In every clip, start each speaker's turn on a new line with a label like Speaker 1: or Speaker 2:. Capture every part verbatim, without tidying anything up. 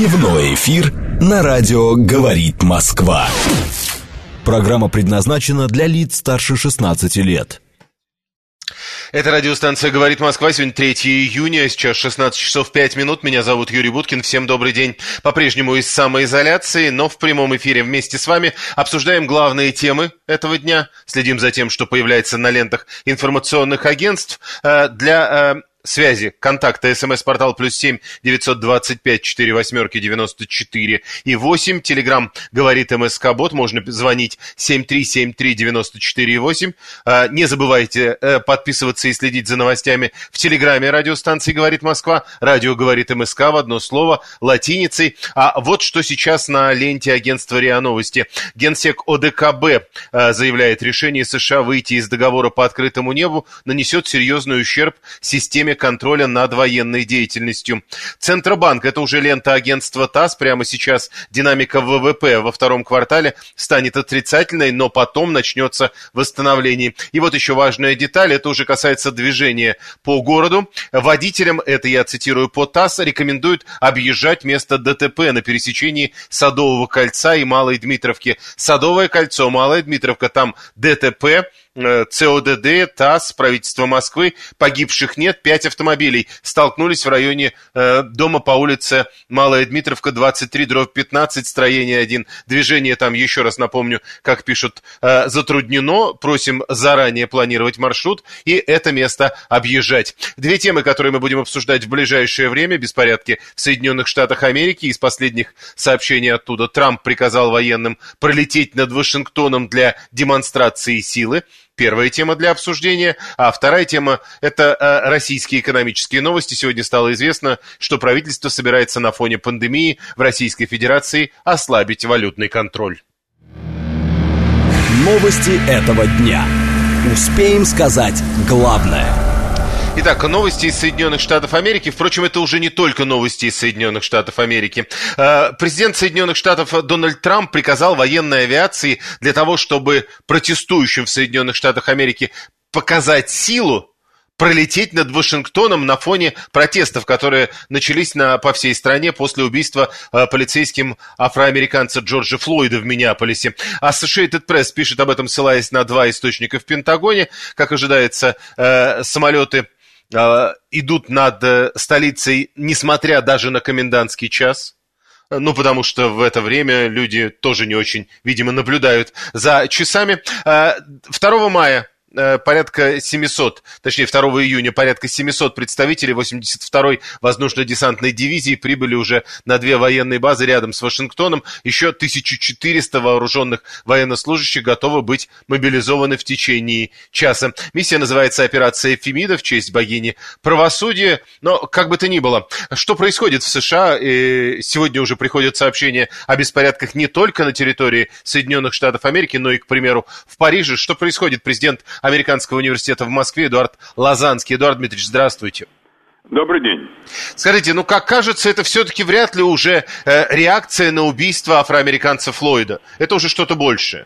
Speaker 1: Дневной эфир на радио «Говорит Москва». Программа предназначена для лиц старше шестнадцати лет.
Speaker 2: Это радиостанция «Говорит Москва». Сегодня третьего июня, сейчас шестнадцать часов пять минут. Меня зовут Юрий Буткин. Всем добрый день. По-прежнему из самоизоляции, но в прямом эфире вместе с вами обсуждаем главные темы этого дня. Следим за тем, что появляется на лентах информационных агентств. Для связи, контакты, смс-портал плюс семь девятьсот двадцать пять четыре восьмерки девяносто четыре и восемь. Телеграм говорит МСК-бот, можно звонить семь три семь три девяносто четыре восемь. Не забывайте подписываться и следить за новостями в телеграме радиостанции «Говорит Москва». Радио «Говорит МСК» в одно слово, латиницей. А вот что сейчас на ленте агентства РИА Новости. Генсек ОДКБ заявляет, решение США выйти из договора по открытому небу нанесет серьезный ущерб системе контроля над военной деятельностью. Центробанк, это уже лента агентства ТАСС, прямо сейчас динамика ВВП во втором квартале станет отрицательной, но потом начнется восстановление. И вот еще важная деталь, это уже касается движения по городу. Водителям, это я цитирую по ТАСС, рекомендуют объезжать место ДТП на пересечении Садового кольца и Малой Дмитровки. Садовое кольцо, Малая Дмитровка, там ДТП. ЦОДД, ТАСС, правительство Москвы, погибших нет, пять автомобилей столкнулись в районе э, дома по улице Малая Дмитровка, двадцать три дробь пятнадцать, строение один. Движение там, еще раз напомню, как пишут, э, затруднено, просим заранее планировать маршрут и это место объезжать. Две темы, которые мы будем обсуждать в ближайшее время: беспорядки в Соединенных Штатах Америки. Из последних сообщений оттуда: Трамп приказал военным пролететь над Вашингтоном для демонстрации силы. Первая тема для обсуждения. А вторая тема – это э, российские экономические новости. Сегодня стало известно, что правительство собирается на фоне пандемии в Российской Федерации ослабить валютный контроль.
Speaker 1: Новости этого дня. Успеем сказать главное.
Speaker 2: Итак, новости из Соединенных Штатов Америки. Впрочем, это уже не только новости из Соединенных Штатов Америки. Президент Соединенных Штатов Дональд Трамп приказал военной авиации для того, чтобы протестующим в Соединенных Штатах Америки показать силу, пролететь над Вашингтоном на фоне протестов, которые начались на, по всей стране после убийства э, полицейским афроамериканца Джорджа Флойда в Миннеаполисе. Associated Press пишет об этом, ссылаясь на два источника в Пентагоне. Как ожидается, э, самолеты э, идут над э, столицей, несмотря даже на комендантский час. Ну, потому что в это время люди тоже не очень, видимо, наблюдают за часами. Э, второго мая порядка семисот, точнее второго июня порядка семисот представителей восемьдесят второй воздушно-десантной дивизии прибыли уже на две военные базы рядом с Вашингтоном. Еще тысяча четыреста вооруженных военнослужащих готовы быть мобилизованы в течение часа. Миссия называется «Операция Фемида» в честь богини правосудия. Но как бы то ни было, что происходит в США? И сегодня уже приходят сообщения о беспорядках не только на территории Соединенных Штатов Америки, но и, к примеру, в Париже. Что происходит? Президент Американского университета в Москве Эдуард Лазанский. Эдуард Дмитриевич, здравствуйте.
Speaker 3: Добрый день.
Speaker 2: Скажите, ну как кажется, это все-таки вряд ли уже э, реакция на убийство афроамериканца Флойда. Это уже что-то большее.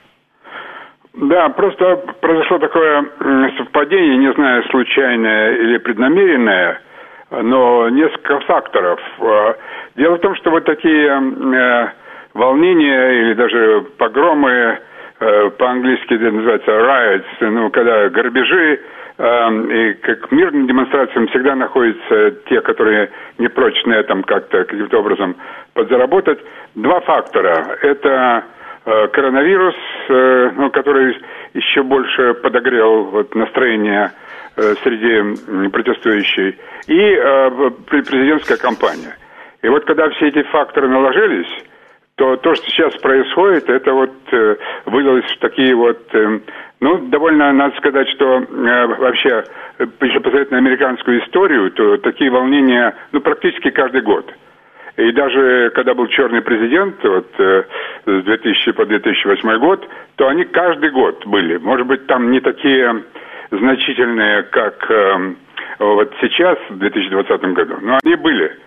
Speaker 3: Да, просто произошло такое совпадение, не знаю, случайное или преднамеренное, но несколько факторов. Дело в том, что вот такие э, волнения или даже погромы, по-английски это называется riots, ну, когда грабежи, э, и как мирным демонстрациям всегда находятся те, которые не прочь на этом как-то, каким-то образом подзаработать. Два фактора. Это э, коронавирус, э, ну, который еще больше подогрел вот, настроение э, среди протестующих, и э, президентская кампания. И вот когда все эти факторы наложились, то то, что сейчас происходит, это вот э, вылилось в такие вот, э, ну, довольно, надо сказать, что э, вообще, если посмотреть на американскую историю, то такие волнения, ну, практически каждый год. И даже когда был черный президент, вот, э, с двухтысячного по две тысячи восьмой год, то они каждый год были. Может быть, там не такие значительные, как э, вот сейчас, в две тысячи двадцатом году, но они были.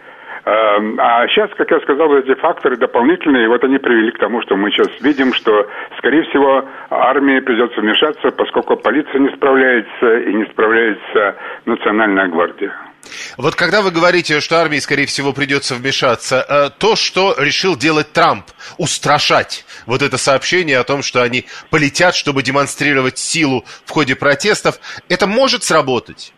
Speaker 3: А сейчас, как я сказал, эти факторы дополнительные, и вот они привели к тому, что мы сейчас видим, что, скорее всего, армии придется вмешаться, поскольку полиция не справляется и не справляется Национальная гвардия.
Speaker 2: Вот когда вы говорите, что армии, скорее всего, придется вмешаться, то, что решил делать Трамп, устрашать вот это сообщение о том, что они полетят, чтобы демонстрировать силу в ходе протестов, это может сработать?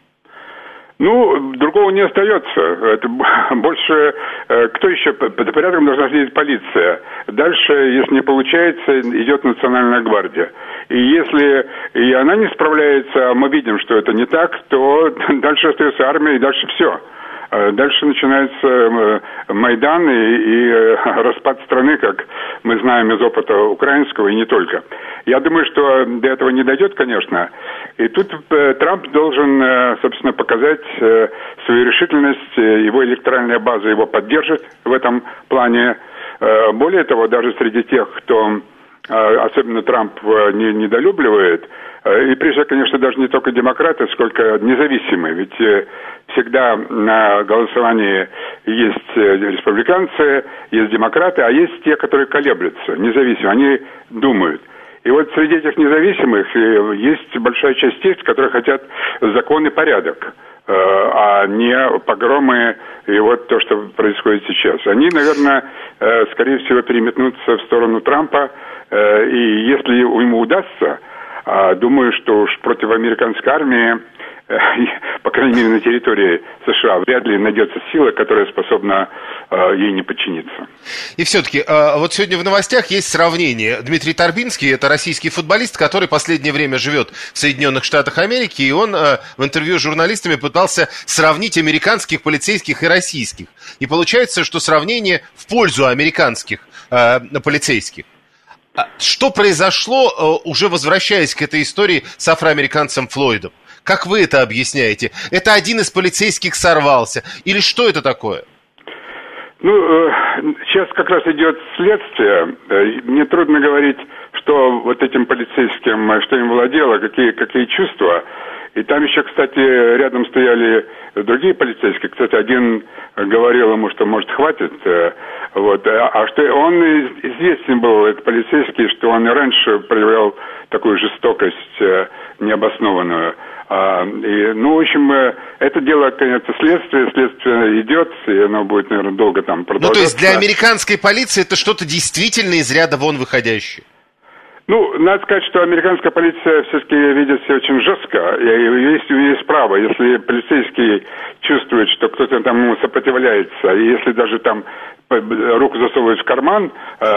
Speaker 3: Ну, другого не остается. Это больше... Кто еще? Под порядком должна следить полиция. Дальше, если не получается, идет Национальная гвардия. И если и она не справляется, а мы видим, что это не так, то дальше остается армия, и дальше все. Дальше начинается Майдан и, и распад страны, как мы знаем из опыта украинского, и не только. Я думаю, что до этого не дойдет, конечно. И тут Трамп должен, собственно, показать свою решительность. Его электоральная база его поддержит в этом плане. Более того, даже среди тех, кто особенно Трамп не, недолюбливает, и прежде всего, конечно, даже не только демократы, сколько независимые, ведь всегда на голосовании есть республиканцы, есть демократы, а есть те, которые колеблются, независимые, они думают. И вот среди этих независимых есть большая часть тех, которые хотят закон и порядок, а не погромы и вот то, что происходит сейчас. Они, наверное, скорее всего, переметнутся в сторону Трампа, и если ему удастся, думаю, что уж против американской армии, по крайней мере, на территории США, вряд ли найдется сила, которая способна ей не подчиниться.
Speaker 2: И все-таки, вот сегодня в новостях есть сравнение. Дмитрий Торбинский, это российский футболист, который последнее время живет в Соединенных Штатах Америки, и он в интервью с журналистами пытался сравнить американских полицейских и российских. И получается, что сравнение в пользу американских полицейских. Что произошло, уже возвращаясь к этой истории с афроамериканцем Флойдом? Как вы это объясняете? Это один из полицейских сорвался? Или что это такое?
Speaker 3: Ну, сейчас как раз идет следствие. Мне трудно говорить, что вот этим полицейским, что им владело, какие, какие чувства. И там еще, кстати, рядом стояли другие полицейские. Кстати, один говорил ему, что, может, хватит. Вот. А что он известен был, этот полицейский, что он и раньше проявлял такую жестокость необоснованную. А, и, ну, в общем, это дело, конечно, следствие, следствие идет, и оно будет, наверное, долго там продолжаться.
Speaker 2: Ну, то есть для американской полиции это что-то действительно из ряда вон выходящее?
Speaker 3: Ну, надо сказать, что американская полиция все-таки ведет себя очень жестко, и есть, есть право, если полицейский чувствует, что кто-то там ему сопротивляется, и если даже там руку засовывает в карман,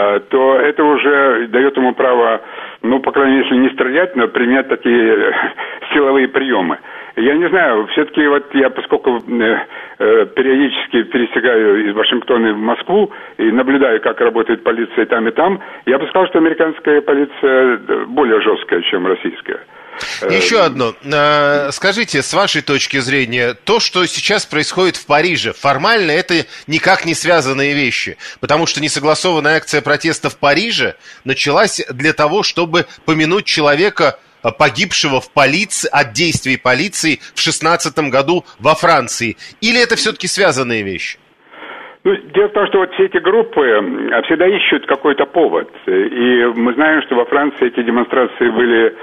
Speaker 3: то это уже дает ему право, ну, по крайней мере, если не стрелять, но применять такие силовые приемы. Я не знаю, все-таки вот я, поскольку э, э, периодически пересекаю из Вашингтона в Москву и наблюдаю, как работает полиция там и там, я бы сказал, что американская полиция более жесткая, чем российская.
Speaker 2: Еще одно. Скажите, с вашей точки зрения, то, что сейчас происходит в Париже, формально это никак не связанные вещи, потому что несогласованная акция протеста в Париже началась для того, чтобы помянуть человека, погибшего в полиции, от действий полиции в шестнадцатом году во Франции. Или это все-таки связанные вещи?
Speaker 3: Ну, дело в том, что вот все эти группы всегда ищут какой-то повод. И мы знаем, что во Франции эти демонстрации были,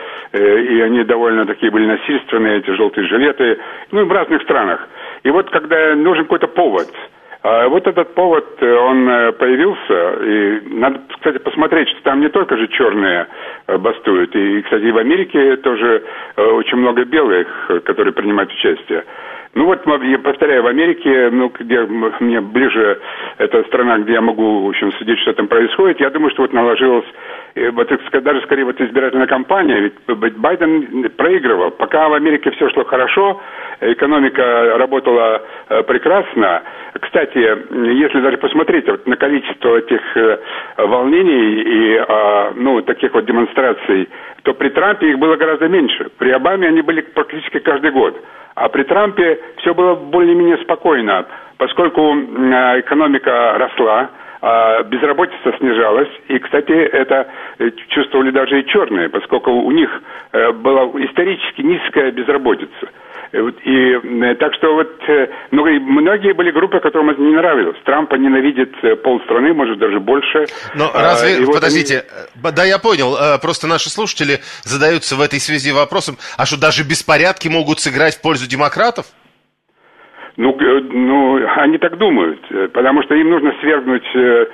Speaker 3: и они довольно такие были насильственные, эти желтые жилеты, ну, в разных странах. И вот когда нужен какой-то повод, вот этот повод, он появился, и надо, кстати, посмотреть, что там не только же черные бастуют, и, кстати, и в Америке тоже очень много белых, которые принимают участие. Ну вот, я повторяю, в Америке, ну, где мне ближе эта страна, где я могу, в общем, судить, что там происходит, я думаю, что вот наложилась, вот, даже скорее вот избирательная кампания, ведь Байден проигрывал. Пока в Америке все шло хорошо, экономика работала прекрасно. Кстати, если даже посмотреть вот на количество этих волнений и, ну, таких вот демонстраций, то при Трампе их было гораздо меньше. При Обаме они были практически каждый год. А при Трампе все было более-менее спокойно, поскольку экономика росла, безработица снижалась, и, кстати, это чувствовали даже и черные, поскольку у них была исторически низкая безработица. И так что вот ну, многие были группы, которым это не нравилось. Трампа ненавидит полстраны, может даже больше.
Speaker 2: Но разве,
Speaker 3: и
Speaker 2: подождите,
Speaker 3: вот они...
Speaker 2: да, я понял, просто наши слушатели задаются в этой связи вопросом, а что даже беспорядки могут сыграть в пользу демократов?
Speaker 3: Ну, ну, они так думают, потому что им нужно свергнуть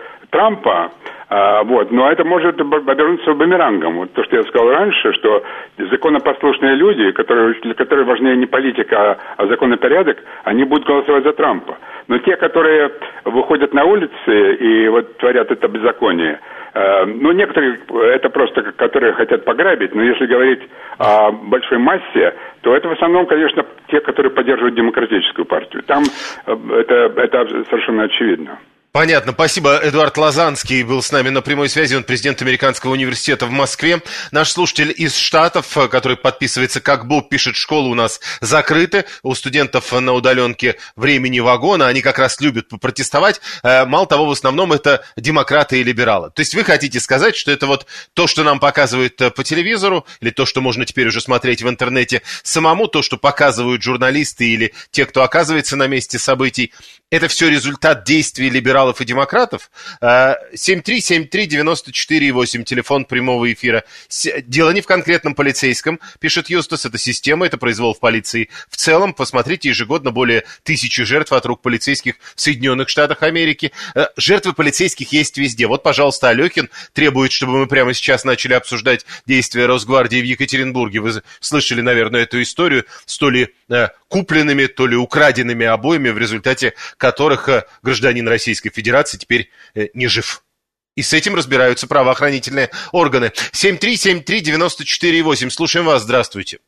Speaker 3: Трампа, а, вот, но это может обернуться бумерангом. Вот то, что я сказал раньше, что законопослушные люди, которые, для которых важнее не политика, а, а законопорядок, они будут голосовать за Трампа. Но те, которые выходят на улицы и вот творят это беззаконие, э, ну, некоторые, это просто, которые хотят пограбить, но если говорить о большой массе, то это в основном, конечно, те, которые поддерживают демократическую партию. Там э, это, это совершенно очевидно.
Speaker 2: Понятно. Спасибо. Эдуард Лазанский был с нами на прямой связи. Он президент Американского университета в Москве. Наш слушатель из Штатов, который подписывается как Боб, пишет: школы у нас закрыты. У студентов на удаленке времени вагона. Они как раз любят попротестовать. Мало того, в основном это демократы и либералы. То есть вы хотите сказать, что это вот то, что нам показывают по телевизору, или то, что можно теперь уже смотреть в интернете самому, то, что показывают журналисты или те, кто оказывается на месте событий, это все результат действий либералов и демократов? семь три семь три девяносто четыре восемь, телефон прямого эфира. Дело не в конкретном полицейском, пишет Юстас, это система, это произвол в полиции. В целом, посмотрите, ежегодно более тысячи жертв от рук полицейских в Соединенных Штатах Америки. Жертвы полицейских есть везде. Вот, пожалуйста, Алехин требует, чтобы мы прямо сейчас начали обсуждать действия Росгвардии в Екатеринбурге. Вы слышали, наверное, эту историю с то ли купленными, то ли украденными обоями, в результате которых гражданин Российской Федерации теперь не жив. И с этим разбираются правоохранительные органы. семь три семь три девяносто четыре восемь. Слушаем вас. Здравствуйте.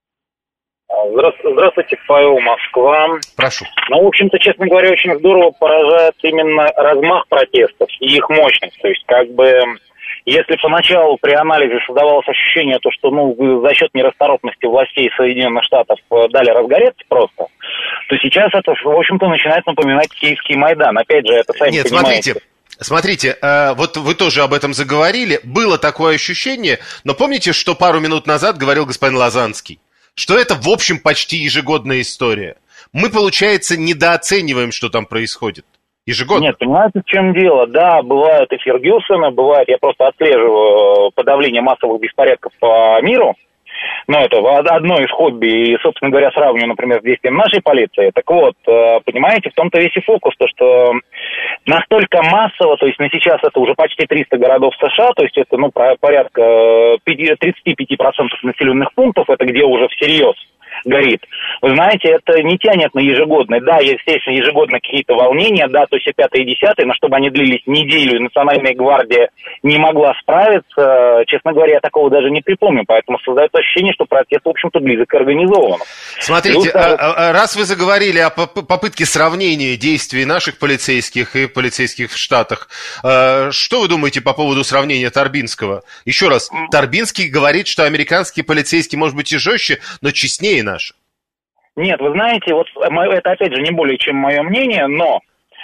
Speaker 4: Здравствуйте, здравствуйте, Павел, Москва.
Speaker 2: Прошу.
Speaker 4: Ну, в общем-то, честно говоря, очень здорово поражает именно размах протестов и их мощность. То есть, как бы, если поначалу при анализе создавалось ощущение, то, что, ну, за счет нерасторопности властей Соединенных Штатов дали разгореться просто, то сейчас это, в общем-то, начинает напоминать киевский Майдан. Опять же, это сами
Speaker 2: Нет,
Speaker 4: понимаете.
Speaker 2: смотрите. Смотрите, э, вот вы тоже об этом заговорили. Было такое ощущение, но помните, что пару минут назад говорил господин Лазанский? Что это, в общем, почти ежегодная история. Мы, получается, недооцениваем, что там происходит. Ежегодно. Нет,
Speaker 4: понимаете, в чем дело? Да, бывают и Фергюсоны, бывает, я просто отслеживаю подавление массовых беспорядков по миру. Ну, это одно из хобби, и, собственно говоря, сравниваю, например, с действием нашей полиции. Так вот, понимаете, в том-то весь и фокус, то, что настолько массово, то есть на сейчас это уже почти триста городов США, то есть это, ну, порядка тридцать пять процентов населенных пунктов, это где уже всерьез горит. Вы знаете, это не тянет на ежегодный. Да, естественно, ежегодно какие-то волнения, да, то есть и пятое, и десятое, но чтобы они длились неделю, и Национальная гвардия не могла справиться, честно говоря, я такого даже не припомню, поэтому создается ощущение, что протест, в общем-то, близок к организованному.
Speaker 2: Смотрите, Плюс, а, а, раз вы заговорили о попытке сравнения действий наших полицейских и полицейских в Штатах, а, что вы думаете по поводу сравнения Торбинского? Еще раз, Торбинский говорит, что американские полицейские, может быть, и жестче, но честнее наши.
Speaker 4: Нет, вы знаете, вот это опять же не более чем мое мнение, но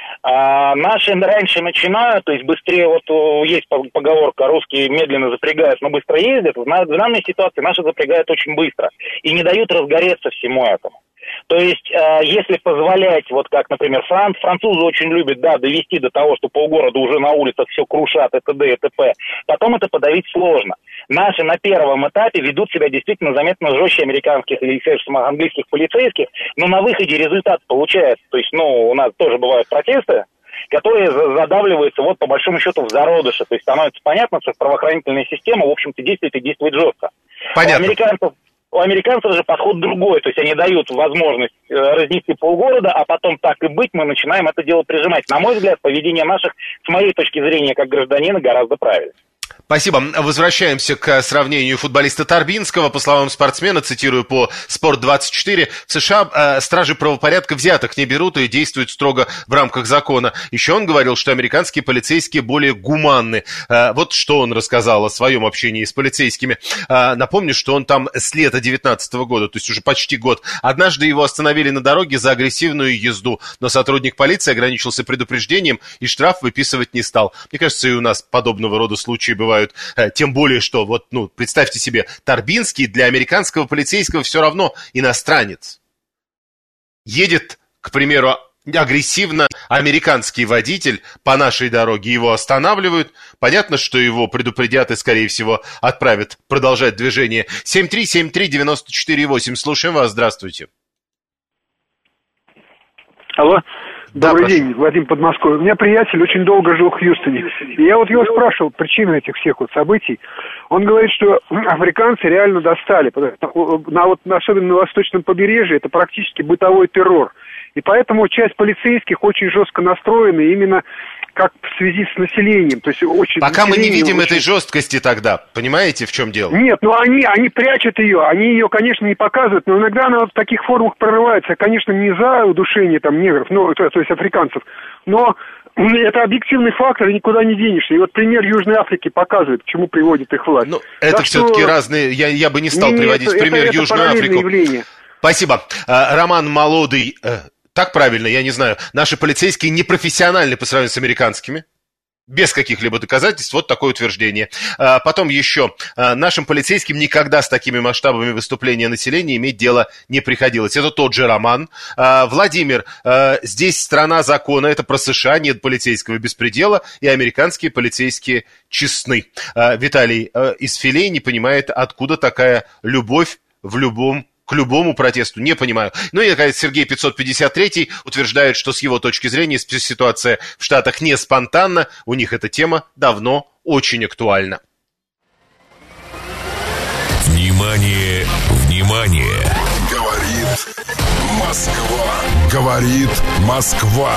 Speaker 4: а, наши раньше начинают, то есть быстрее, вот есть поговорка, русские медленно запрягают, но быстро ездят. В данной ситуации наши запрягают очень быстро и не дают разгореться всему этому. То есть, э, если позволять, вот как, например, франц, французы очень любят, да, довести до того, что полгорода уже на улицах все крушат, и т.д. и т.п., потом это подавить сложно. Наши на первом этапе ведут себя действительно заметно жестче американских или, скажем, английских полицейских, но на выходе результат получается. То есть, ну, у нас тоже бывают протесты, которые задавливаются, вот, по большому счету, в зародыше. То есть, становится понятно, что правоохранительная система, в общем-то, действует и действует жестко.
Speaker 2: Понятно.
Speaker 4: У американцев У американцев же подход другой, то есть они дают возможность разнести полгорода, а потом так и быть, мы начинаем это дело прижимать. На мой взгляд, поведение наших, с моей точки зрения, как гражданина, гораздо правильнее.
Speaker 2: Спасибо. Возвращаемся к сравнению футболиста Торбинского. По словам спортсмена, цитирую по Спорт двадцать четыре, в США э, стражи правопорядка взяток не берут и действуют строго в рамках закона. Еще он говорил, что американские полицейские более гуманны. Э, вот что он рассказал о своем общении с полицейскими. Э, напомню, что он там с лета девятнадцатого года, то есть уже почти год. Однажды его остановили на дороге за агрессивную езду, но сотрудник полиции ограничился предупреждением и штраф выписывать не стал. Мне кажется, и у нас подобного рода случаи бывают. Тем более, что, вот, ну, представьте себе, Торбинский для американского полицейского все равно иностранец. Едет, к примеру, агрессивно американский водитель по нашей дороге, его останавливают. Понятно, что его предупредят и, скорее всего, отправят продолжать движение. семь три семь три девяносто четыре восемь. Слушаем вас. Здравствуйте.
Speaker 5: Алло.
Speaker 2: Да,
Speaker 5: Добрый
Speaker 2: прошу.
Speaker 5: день, Вадим, Подмосковье. У меня приятель очень долго жил в Хьюстоне. И я вот его спрашивал причину этих всех вот событий. Он говорит, что африканцы реально достали. На, вот, особенно на восточном побережье это практически бытовой террор. И поэтому часть полицейских очень жестко настроена именно как в связи с населением. То есть очень
Speaker 2: Пока мы не видим
Speaker 5: очень...
Speaker 2: этой жесткости тогда. Понимаете, в чем дело?
Speaker 5: Нет, ну они, они прячут ее. Они ее, конечно, не показывают, но иногда она вот в таких формах прорывается. Конечно, не за удушение там негров, ну, то, то есть африканцев, но это объективный фактор, и никуда не денешься. И вот пример Южной Африки показывает, к чему приводит их власть.
Speaker 2: Ну, это
Speaker 5: так
Speaker 2: все-таки
Speaker 5: что...
Speaker 2: разные... Я, я бы не стал
Speaker 5: Нет,
Speaker 2: приводить
Speaker 5: это,
Speaker 2: пример
Speaker 5: это,
Speaker 2: Южную
Speaker 5: это
Speaker 2: Африку.
Speaker 5: Явление.
Speaker 2: Спасибо. Роман Молодый... Так правильно, я не знаю. Наши полицейские непрофессиональны по сравнению с американскими. Без каких-либо доказательств, вот такое утверждение. А, потом еще, а, нашим полицейским никогда с такими масштабами выступления населения иметь дело не приходилось. Это тот же Роман. А, Владимир, а, здесь страна закона, это про США, нет полицейского беспредела, и американские полицейские честны. А, Виталий а, из Филей не понимает, откуда такая любовь в любом к любому протесту, не понимаю. Ну и, наконец, Сергей пятьсот пятьдесят три утверждает, что с его точки зрения ситуация в Штатах не спонтанна, у них эта тема давно очень актуальна.
Speaker 6: Внимание, внимание! Говорит Москва. Говорит Москва.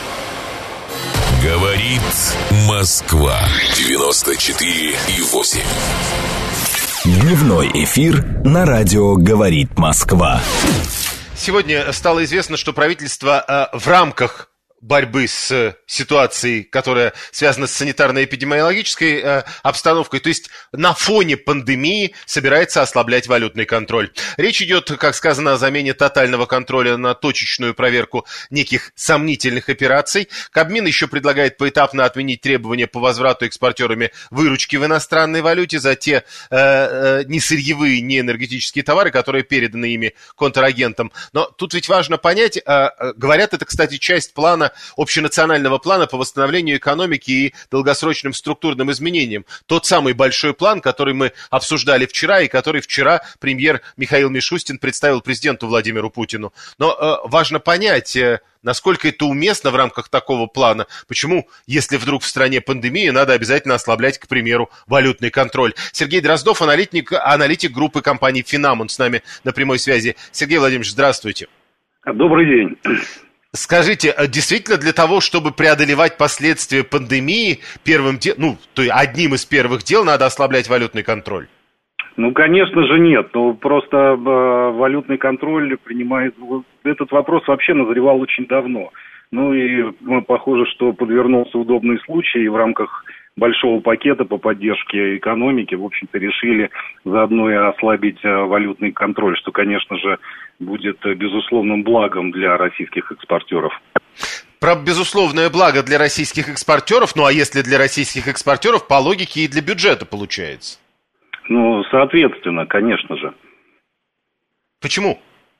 Speaker 6: Говорит Москва. девяносто четыре и восемь.
Speaker 1: Дневной эфир на радио «Говорит Москва».
Speaker 2: Сегодня стало известно, что правительство э, в рамках борьбы с ситуацией, которая связана с санитарно-эпидемиологической э, обстановкой, то есть на фоне пандемии собирается ослаблять валютный контроль. Речь идет, как сказано, о замене тотального контроля на точечную проверку неких сомнительных операций. Кабмин еще предлагает поэтапно отменить требования по возврату экспортерами выручки в иностранной валюте за те э, э, не сырьевые, не энергетические товары, которые переданы ими контрагентам. Но тут ведь важно понять, э, э, говорят, это, кстати, часть плана общенационального плана по восстановлению экономики и долгосрочным структурным изменениям. Тот самый большой план, который мы обсуждали вчера и который вчера премьер Михаил Мишустин представил президенту Владимиру Путину. Но э, важно понять, э, насколько это уместно в рамках такого плана. Почему, если вдруг в стране пандемия, надо обязательно ослаблять, к примеру, валютный контроль. Сергей Дроздов, аналитик, аналитик группы компании «Финам», он с нами на прямой связи. Сергей Владимирович, здравствуйте.
Speaker 7: Добрый день.
Speaker 2: Скажите, действительно для того, чтобы преодолевать последствия пандемии, первым де... ну, то есть одним из первых дел надо ослаблять валютный контроль?
Speaker 7: Ну, конечно же, нет. Ну, просто э, валютный контроль принимает... Этот вопрос вообще назревал очень давно. Ну и ну, похоже, что подвернулся удобный случай, и в рамках большого пакета по поддержке экономики, в общем-то, решили заодно и ослабить валютный контроль, что, конечно же, будет безусловным благом для российских экспортеров.
Speaker 2: Про безусловное благо для российских экспортеров, ну а если для российских экспортеров, по логике и для бюджета получается.
Speaker 7: Ну, соответственно, конечно же.
Speaker 2: Почему?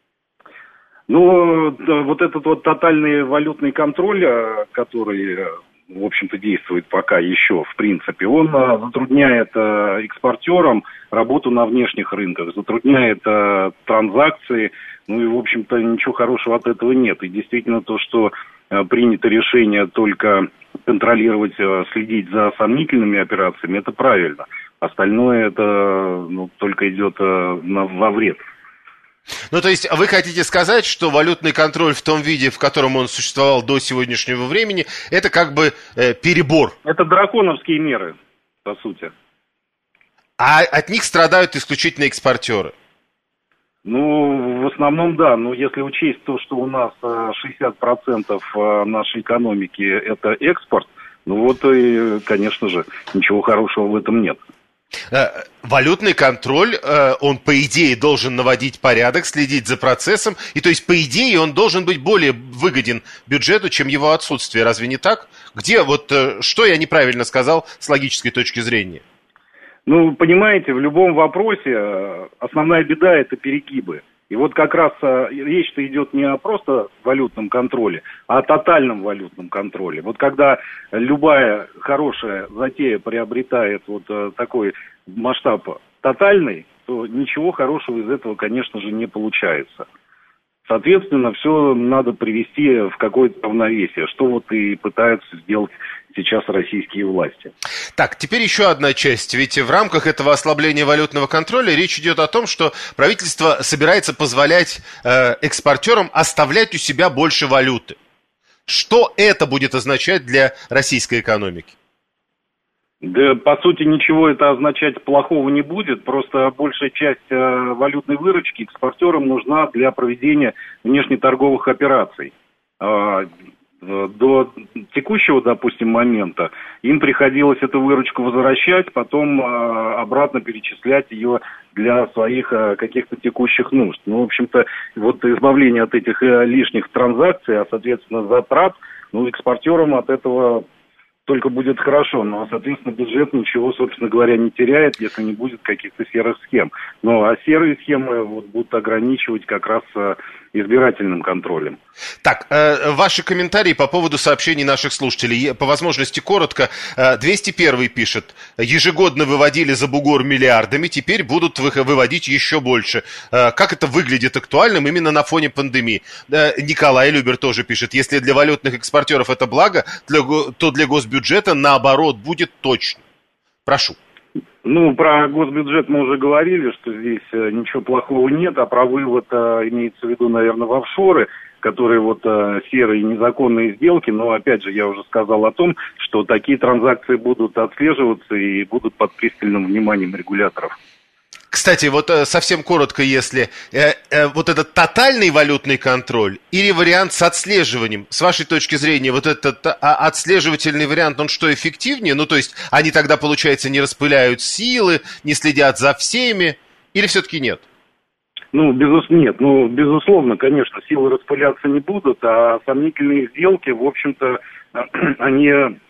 Speaker 7: Ну, вот этот вот тотальный валютный контроль, который, в общем-то, действует пока еще, в принципе, он затрудняет экспортерам работу на внешних рынках, затрудняет транзакции, ну и, в общем-то, ничего хорошего от этого нет. И действительно то, что принято решение только контролировать, следить за сомнительными операциями, это правильно. Остальное это ну, только идет на, во вред.
Speaker 2: Ну, то есть вы хотите сказать, что валютный контроль в том виде, в котором он существовал до сегодняшнего времени, это как бы э, перебор?
Speaker 7: Это драконовские меры, по сути.
Speaker 2: А от них страдают исключительно экспортеры?
Speaker 7: Ну, в основном, да. Но если учесть то, что у нас шестьдесят процентов нашей экономики – это экспорт, ну вот, и, конечно же, ничего хорошего в этом нет.
Speaker 2: Валютный контроль, он, по идее, должен наводить порядок, следить за процессом, и то есть, по идее, он должен быть более выгоден бюджету, чем его отсутствие. Разве не так? Где, вот, что я неправильно сказал с логической точки зрения?
Speaker 7: Ну, понимаете, в любом вопросе основная беда – это перегибы. И вот как раз речь-то идет не о просто валютном контроле, а о тотальном валютном контроле. Вот когда любая хорошая затея приобретает вот такой масштаб тотальный, то ничего хорошего из этого, конечно же, не получается. Соответственно, все надо привести в какое-то равновесие, что вот и пытаются сделать сейчас российские власти.
Speaker 2: Так, теперь еще одна часть. Ведь в рамках этого ослабления валютного контроля речь идет о том, что правительство собирается позволять э, экспортерам оставлять у себя больше валюты. Что это будет означать для российской экономики?
Speaker 7: Да, по сути, ничего это означать плохого не будет. Просто большая часть э, валютной выручки экспортерам нужна для проведения внешнеторговых операций. Э, до текущего, допустим, момента им приходилось эту выручку возвращать, потом э, обратно перечислять ее для своих э, каких-то текущих нужд. Ну, в общем-то, вот избавление от этих э, лишних транзакций, а, соответственно, затрат, ну, экспортерам от этого только будет хорошо, но, соответственно, бюджет ничего, собственно говоря, не теряет, если не будет каких-то серых схем. Ну, а серые схемы вот, будут ограничивать как раз э, избирательным контролем.
Speaker 2: Так, э, ваши комментарии по поводу сообщений наших слушателей. По возможности коротко. Э, двести первый пишет: ежегодно выводили за бугор миллиардами, теперь будут вы- выводить еще больше. Э, как это выглядит актуальным именно на фоне пандемии? Э, Николай Любер тоже пишет: если для валютных экспортеров это благо, для, то для госбюджета наоборот будет точно. Прошу.
Speaker 7: Ну, про госбюджет мы уже говорили, что здесь э, ничего плохого нет, а про вывод э, имеется в виду, наверное, в офшоры, которые вот э, серые незаконные сделки, но, опять же, я уже сказал о том, что такие транзакции будут отслеживаться и будут под пристальным вниманием регуляторов.
Speaker 2: Кстати, вот совсем коротко, если э, э, вот этот тотальный валютный контроль или вариант с отслеживанием, с вашей точки зрения, вот этот а, отслеживательный вариант, он что, эффективнее? Ну, то есть они тогда, получается, не распыляют силы, не следят за всеми, или все-таки нет?
Speaker 7: Ну, безус... нет, ну, безусловно, конечно, силы распыляться не будут, а сомнительные сделки, в общем-то, они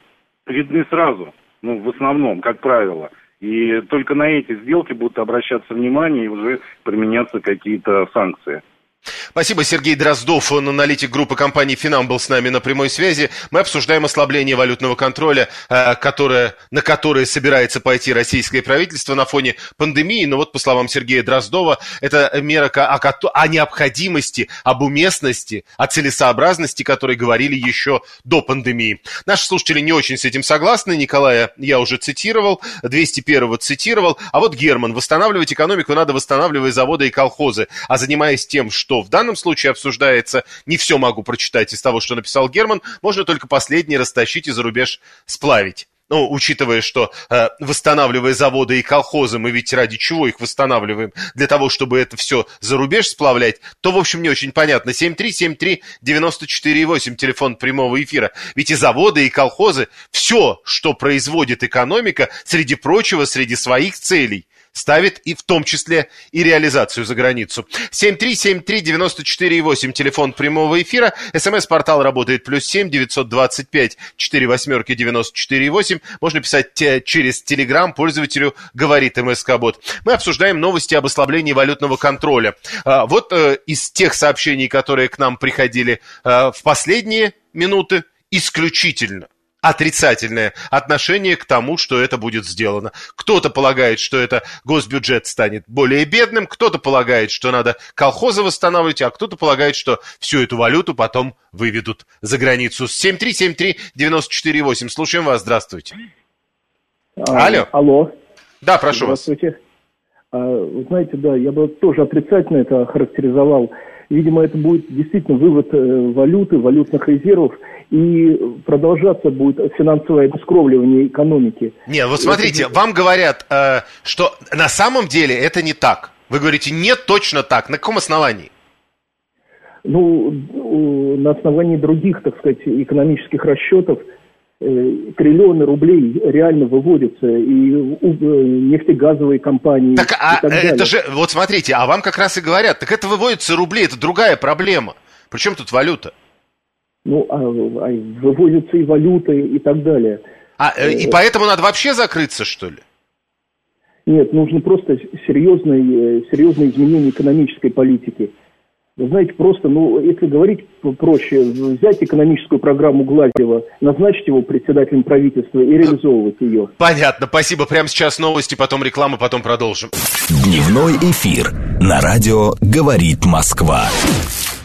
Speaker 7: видны сразу, ну, в основном, как правило. И только на эти сделки будут обращаться внимание и уже применяться какие-то санкции.
Speaker 2: Спасибо, Сергей Дроздов, он аналитик группы компании «Финам», был с нами на прямой связи. Мы обсуждаем ослабление валютного контроля, которое, на которое собирается пойти российское правительство на фоне пандемии. Но вот, по словам Сергея Дроздова, это мера о, о необходимости, об уместности, о целесообразности, которой говорили еще до пандемии. Наши слушатели не очень с этим согласны. Николая я уже цитировал, двести первого цитировал. А вот Герман: восстанавливать экономику надо, восстанавливая заводы и колхозы. А занимаясь тем, что в данном случае обсуждается, не все могу прочитать из того, что написал Герман, можно только последнее растащить и за рубеж сплавить. Ну, учитывая, что э, восстанавливая заводы и колхозы, мы ведь ради чего их восстанавливаем? Для того, чтобы это все за рубеж сплавлять, то, в общем, не очень понятно. семь три семь три девять четыре восемь, телефон прямого эфира. Ведь и заводы, и колхозы, все, что производит экономика, среди прочего, среди своих целей, ставит и в том числе и реализацию за границу. семь три семь три девять четыре восемь, телефон прямого эфира. СМС-портал работает плюс семь девятьсот двадцать пять четыре восьмерки девяносто четыре восемь. Можно писать те, через Телеграм пользователю «Говорит МСК-бот». Мы обсуждаем новости об ослаблении валютного контроля. А, вот э, из тех сообщений, которые к нам приходили э, в последние минуты, исключительно отрицательное отношение к тому, что это будет сделано. Кто-то полагает, что это госбюджет станет более бедным, кто-то полагает, что надо колхозы восстанавливать, а кто-то полагает, что всю эту валюту потом выведут за границу. семь три семь три девять четыре восемь. Слушаем вас. Здравствуйте.
Speaker 8: А,
Speaker 2: Алло.
Speaker 8: Алло.
Speaker 2: Да, прошу вас.
Speaker 8: Здравствуйте. А, вы знаете, да, я бы тоже отрицательно это охарактеризовал. Видимо, это будет действительно вывод э, валюты, валютных резервов, и продолжаться будет финансовое обескровливание экономики.
Speaker 2: Нет, вот смотрите, это... вам говорят, э, что на самом деле это не так. Вы говорите, нет, точно так. На каком основании?
Speaker 8: Ну, на основании других, так сказать, экономических расчетов, триллионы рублей реально выводятся, и нефтегазовые компании.
Speaker 2: Так, а
Speaker 8: и так далее.
Speaker 2: Это же, вот смотрите, а вам как раз и говорят, так это выводятся рубли, это другая проблема. Причем тут валюта?
Speaker 8: Ну, а, а выводятся и валюты, и так далее.
Speaker 2: А, и поэтому надо вообще закрыться, что ли?
Speaker 8: Нет, нужно просто серьезное, серьезное изменение экономической политики. Вы знаете, просто, ну, если говорить проще, взять экономическую программу Глазьева, назначить его председателем правительства и реализовывать ее.
Speaker 2: Понятно, спасибо. Прямо сейчас новости, потом реклама, потом продолжим.
Speaker 1: Дневной эфир на радио «Говорит Москва».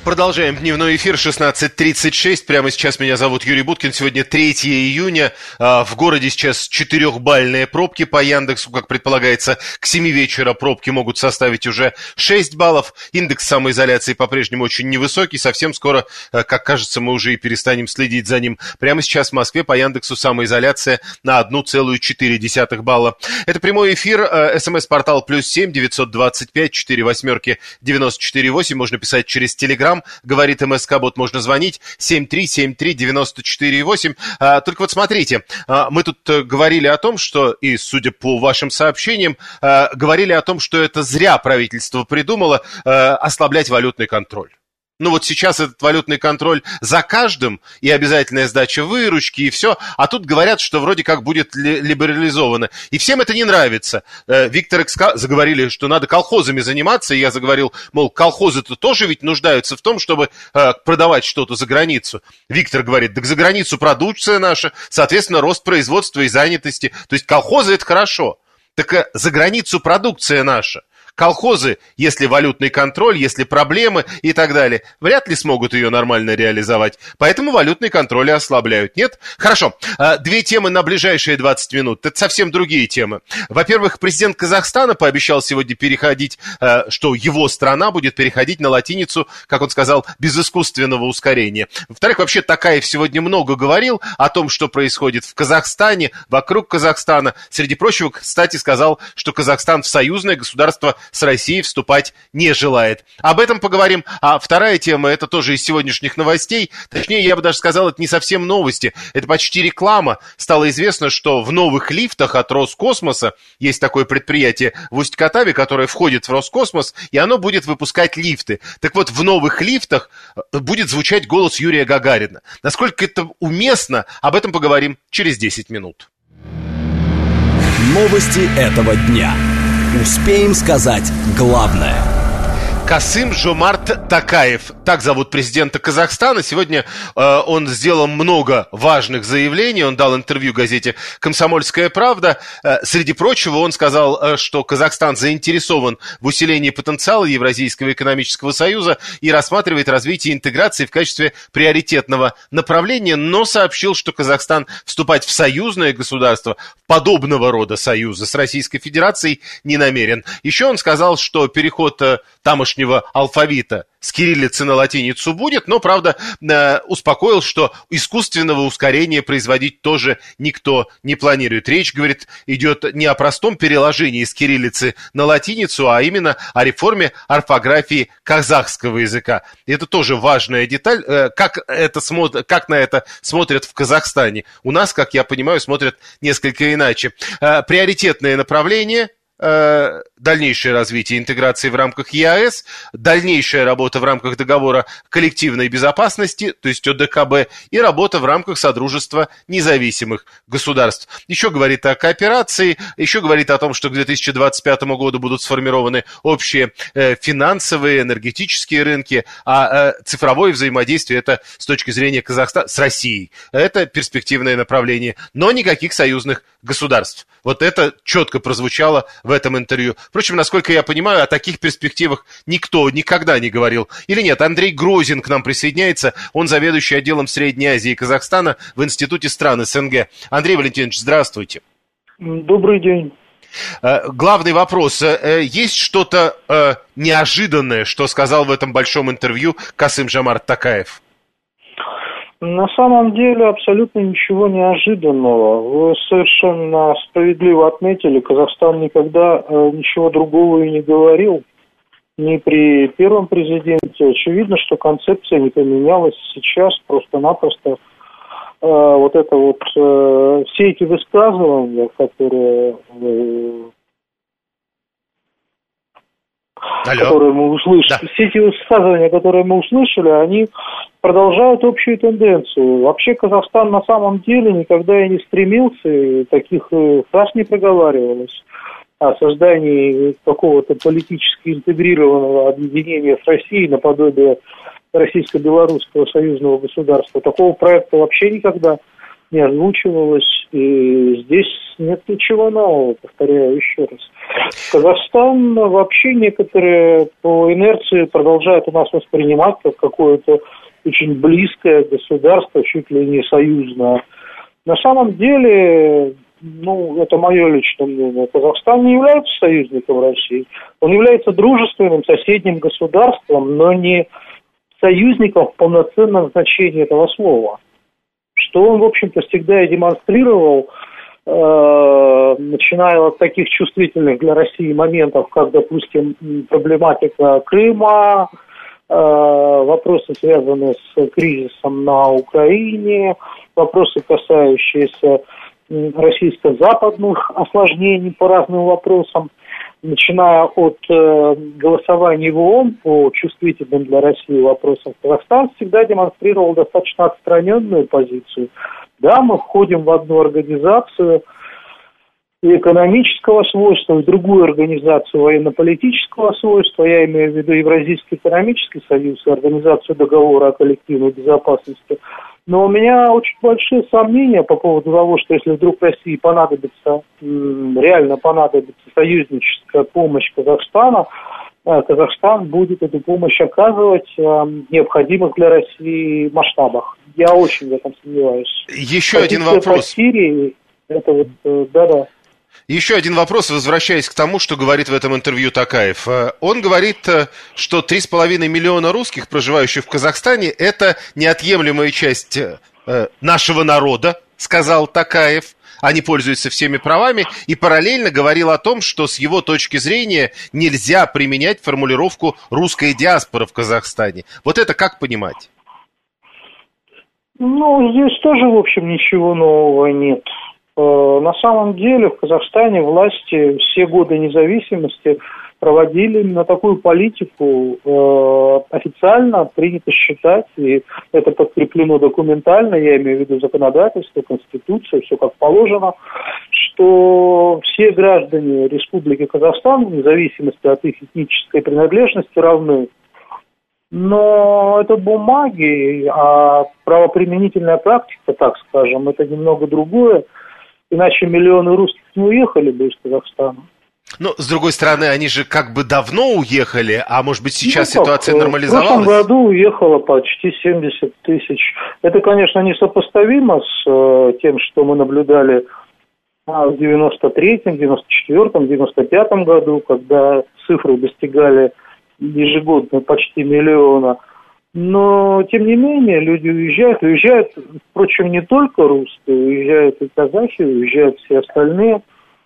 Speaker 2: Продолжаем дневной эфир, шестнадцать тридцать шесть. Прямо сейчас меня зовут Юрий Буткин. Сегодня третьего июня. В городе сейчас четырехбальные пробки по Яндексу. Как предполагается, к семи вечера пробки могут составить уже шесть баллов. Индекс самоизоляции по-прежнему очень невысокий. Совсем скоро, как кажется, мы уже и перестанем следить за ним. Прямо сейчас в Москве по Яндексу самоизоляция на одна целая четыре десятых балла. Это прямой эфир. СМС-портал плюс семь девятьсот двадцать пять четыре восьмерки девяносто четыре восемь. Можно писать через Телеграм. Говорит МСК-бот, можно звонить семь три семь три девяносто четыре восемь. А, только вот смотрите, а, мы тут а, говорили о том, что, и судя по вашим сообщениям, а, говорили о том, что это зря правительство придумало а, ослаблять валютный контроль. Ну вот сейчас этот валютный контроль за каждым, и обязательная сдача выручки, и все. А тут говорят, что вроде как будет ли, либерализовано. И всем это не нравится. Э, Виктор Экска заговорили, что надо колхозами заниматься, и я заговорил, мол, колхозы-то тоже ведь нуждаются в том, чтобы э, продавать что-то за границу. Виктор говорит, так за границу продукция наша, соответственно, рост производства и занятости. То есть колхозы это хорошо. Так э, за границу продукция наша. Колхозы, если валютный контроль, если проблемы и так далее, вряд ли смогут ее нормально реализовать. Поэтому валютный контроль и ослабляют. Нет? Хорошо. Две темы на ближайшие двадцать минут. Это совсем другие темы. Во-первых, президент Казахстана пообещал сегодня переходить, что его страна будет переходить на латиницу, как он сказал, без искусственного ускорения. Во-вторых, вообще Токаев сегодня много говорил о том, что происходит в Казахстане, вокруг Казахстана. Среди прочего, кстати, сказал, что Казахстан в союзное государство с Россией вступать не желает. Об этом поговорим. А вторая тема, это тоже из сегодняшних новостей. Точнее, я бы даже сказал, это не совсем новости. Это почти реклама. Стало известно, что в новых лифтах от Роскосмоса есть такое предприятие в Усть-Катаве, которое входит в Роскосмос, и оно будет выпускать лифты. Так вот, в новых лифтах будет звучать голос Юрия Гагарина. Насколько это уместно, об этом поговорим через десять минут.
Speaker 1: Новости этого дня. Успеем сказать главное.
Speaker 2: Касым-Жомарт Токаев, так зовут президента Казахстана. Сегодня э, он сделал много важных заявлений. Он дал интервью газете «Комсомольская правда». Э, среди прочего, он сказал, э, что Казахстан заинтересован в усилении потенциала Евразийского экономического союза и рассматривает развитие интеграции в качестве приоритетного направления, но сообщил, что Казахстан вступать в союзное государство, подобного рода союза с Российской Федерацией не намерен. Еще он сказал, что переход э, тамошнего алфавита с кириллицы на латиницу будет, но, правда, э, успокоил, что искусственного ускорения производить тоже никто не планирует. Речь, говорит, идет не о простом переложении с кириллицы на латиницу, а именно о реформе орфографии казахского языка. И это тоже важная деталь. Э, как, это смо- как на это смотрят в Казахстане? У нас, как я понимаю, смотрят несколько иначе. Э, приоритетное направление – дальнейшее развитие интеграции в рамках ЕАЭС, дальнейшая работа в рамках договора коллективной безопасности, то есть ОДКБ, и работа в рамках Содружества независимых государств. Еще говорит о кооперации, еще говорит о том, что к две тысячи двадцать пятому году будут сформированы общие э, финансовые, энергетические рынки, а э, цифровое взаимодействие, это с точки зрения Казахстана с Россией, это перспективное направление, но никаких союзных государств. Вот это четко прозвучало в этом интервью. Впрочем, насколько я понимаю, о таких перспективах никто никогда не говорил. Или нет? Андрей Грозин к нам присоединяется. Он заведующий отделом Средней Азии и Казахстана в Институте стран СНГ. Андрей Валентинович, здравствуйте.
Speaker 9: Добрый день.
Speaker 2: Главный вопрос. Есть что-то неожиданное, что сказал в этом большом интервью Касым-Жомарт Токаев?
Speaker 9: На самом деле абсолютно ничего неожиданного. Вы совершенно справедливо отметили, Казахстан никогда э, ничего другого и не говорил. Ни при первом президенте. Очевидно, что концепция не поменялась сейчас просто-напросто. Э, вот это вот, э, все эти высказывания, которые... Э, которые мы услышали, да. Все эти высказывания, которые мы услышали, они продолжают общую тенденцию. Вообще Казахстан на самом деле никогда и не стремился, и таких фраз не проговаривалось о создании какого-то политически интегрированного объединения с Россией наподобие Российско-Белорусского союзного государства. Такого проекта вообще никогда не озвучивалось, и здесь нет ничего нового, повторяю еще раз. Казахстан вообще некоторые по инерции продолжают у нас воспринимать как какое-то очень близкое государство, чуть ли не союзное. На самом деле, ну, это мое личное мнение, Казахстан не является союзником России. Он является дружественным соседним государством, но не союзником в полноценном значении этого слова. Что он, в общем-то, всегда и демонстрировал, э, начиная от таких чувствительных для России моментов, как, допустим, проблематика Крыма, э, вопросы, связанные с кризисом на Украине, вопросы, касающиеся российско-западных осложнений по разным вопросам, начиная от э, голосования в ООН по чувствительным для России вопросам. Казахстан всегда демонстрировал достаточно отстраненную позицию. Да, мы входим в одну организацию и экономического свойства, в другую организацию военно-политического свойства, я имею в виду Евразийский экономический союз и Организацию договора о коллективной безопасности. Но у меня очень большие сомнения по поводу того, что если вдруг России понадобится, реально понадобится союзническая помощь Казахстана, Казахстан будет эту помощь оказывать в необходимых для России масштабах. Я очень в этом сомневаюсь.
Speaker 2: Еще один вопрос.
Speaker 9: По Сирии, это вот, да-да.
Speaker 2: Еще один вопрос, возвращаясь к тому, что говорит в этом интервью Токаев. Он говорит, что три с половиной миллиона русских, проживающих в Казахстане, это неотъемлемая часть нашего народа, сказал Токаев. Они пользуются всеми правами, и параллельно говорил о том, что с его точки зрения нельзя применять формулировку «русская диаспора в Казахстане». Вот это как понимать?
Speaker 9: Ну, здесь тоже, в общем, ничего нового нет. На самом деле в Казахстане власти все годы независимости проводили именно такую политику. Официально принято считать, и это подкреплено документально, я имею в виду законодательство, конституция, все как положено, что все граждане Республики Казахстан, вне зависимости от их этнической принадлежности, равны. Но это бумаги, а правоприменительная практика, так скажем, это немного другое. Иначе миллионы русских не уехали бы из Казахстана.
Speaker 2: Ну, с другой стороны, они же как бы давно уехали, а может быть сейчас ну, ситуация
Speaker 9: как,
Speaker 2: нормализовалась?
Speaker 9: В прошлом году уехало почти семьдесят тысяч. Это, конечно, несопоставимо с э, тем, что мы наблюдали в девяносто третьем, девяносто четвёртом, девяносто пятом году, когда цифры достигали ежегодно почти миллиона. Но, тем не менее, люди уезжают. Уезжают, впрочем, не только русские, уезжают и казахи, уезжают все остальные.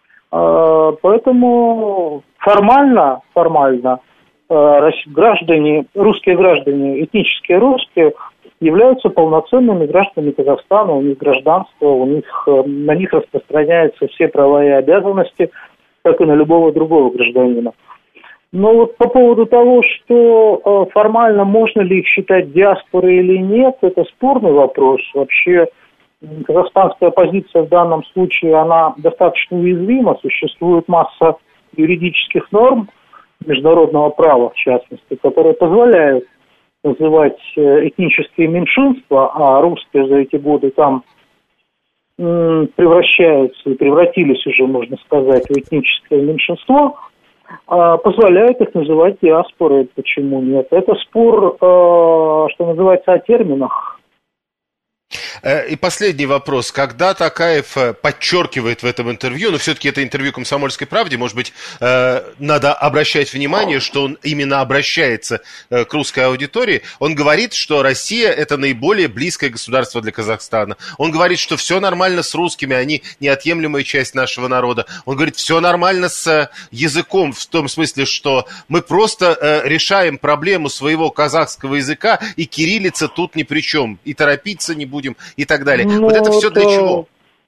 Speaker 9: Поэтому формально, формально граждане, русские граждане, этнические русские, являются полноценными гражданами Казахстана, у них гражданство, у них, на них распространяются все права и обязанности, как и на любого другого гражданина. Но вот по поводу того, что формально можно ли их считать диаспорой или нет, это спорный вопрос. Вообще казахстанская позиция в данном случае, она достаточно уязвима. Существует масса юридических норм, международного права в частности, которые позволяют называть этнические меньшинства, а русские за эти годы там м, превращаются и превратились уже, можно сказать, в этническое меньшинство, позволяет их называть диаспорой. Почему нет? Это спор, что называется, о терминах.
Speaker 2: И последний вопрос. Когда Токаев подчеркивает в этом интервью, но все-таки это интервью «Комсомольской правде», может быть, надо обращать внимание, что он именно обращается к русской аудитории, он говорит, что Россия – это наиболее близкое государство для Казахстана. Он говорит, что все нормально с русскими, они неотъемлемая часть нашего народа. Он говорит, все нормально с языком, в том смысле, что мы просто решаем проблему своего казахского языка, и кириллица тут ни при чем, и торопиться не будем, и так далее. Ну, вот это все для чего?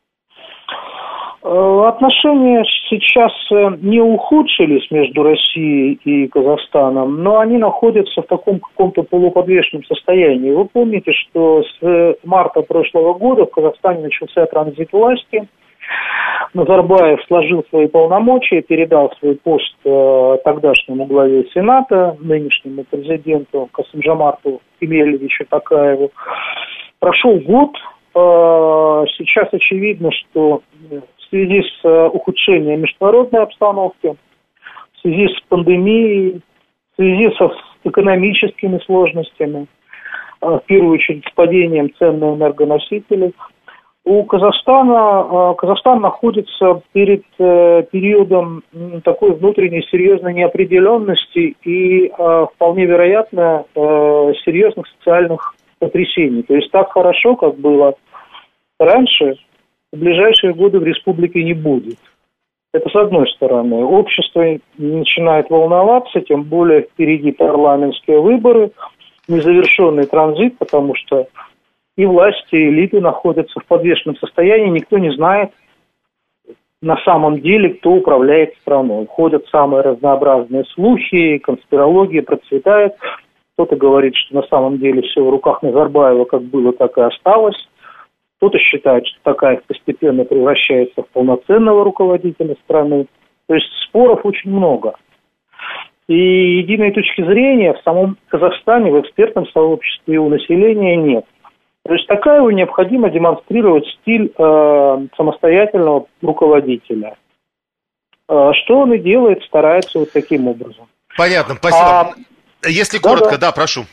Speaker 9: Отношения сейчас не ухудшились между Россией и Казахстаном, но они находятся в таком каком-то полуподвешенном состоянии. Вы помните, что с марта прошлого года в Казахстане начался транзит власти. Назарбаев сложил свои полномочия, передал свой пост тогдашнему главе Сената, нынешнему президенту Касым-Жомарту Кемелевичу Токаеву. Прошел год, сейчас очевидно, что в связи с ухудшением международной обстановки, в связи с пандемией, в связи со, с экономическими сложностями, в первую очередь с падением цен на энергоносители, у Казахстана, Казахстан находится перед периодом такой внутренней серьезной неопределенности и вполне вероятно серьезных социальных потрясений. То есть так хорошо, как было раньше, в ближайшие годы в республике не будет. Это с одной стороны. Общество начинает волноваться, тем более впереди парламентские выборы, незавершенный транзит, потому что и власти, и элиты находятся в подвешенном состоянии, никто не знает на самом деле, кто управляет страной. Ходят самые разнообразные слухи, конспирология процветает. Кто-то говорит, что на самом деле все в руках Назарбаева как было, так и осталось. Кто-то считает, что Токаев постепенно превращается в полноценного руководителя страны. То есть споров очень много. И единой точки зрения в самом Казахстане, в экспертном сообществе и у населения нет. То есть Токаеву необходимо демонстрировать стиль э, самостоятельного руководителя. Э, что он и делает, старается вот таким образом.
Speaker 2: Понятно, спасибо. А, Если да, коротко, да. да, прошу.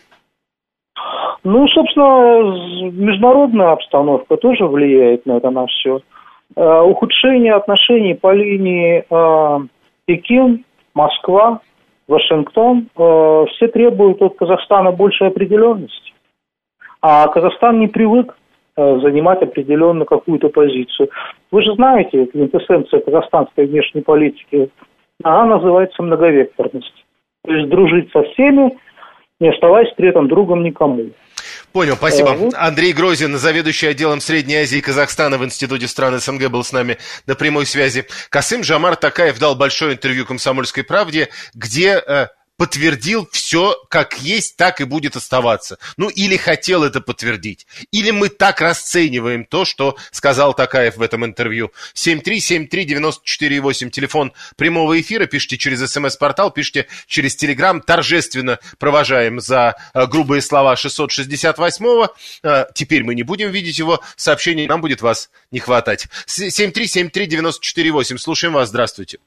Speaker 9: Ну, собственно, международная обстановка тоже влияет на это на все. Э, ухудшение отношений по линии э, Пекин, Москва, Вашингтон, э, все требуют от Казахстана большей определенности. А Казахстан не привык э, занимать определенно какую-то позицию. Вы же знаете, квинтэссенция казахстанской внешней политики, она называется многовекторность. То есть дружить со всеми, не оставаясь при этом другом никому.
Speaker 2: Понял, спасибо. Андрей Грозин, заведующий отделом Средней Азии и Казахстана в Институте стран СНГ, был с нами на прямой связи. Касым-Жомарт Токаев дал большое интервью «Комсомольской правде», где э, подтвердил все как есть, так и будет оставаться. Ну, или хотел это подтвердить. Или мы так расцениваем то, что сказал Токаев в этом интервью. семь три семь три девять четыре восемь, телефон прямого эфира. Пишите через СМС-портал, пишите через Телеграм. Торжественно провожаем за э, грубые слова шестьсот шестьдесят восьмого. Э, теперь мы не будем видеть его сообщений, нам будет вас не хватать. семь три семь три девять четыре восемь. Слушаем вас, здравствуйте.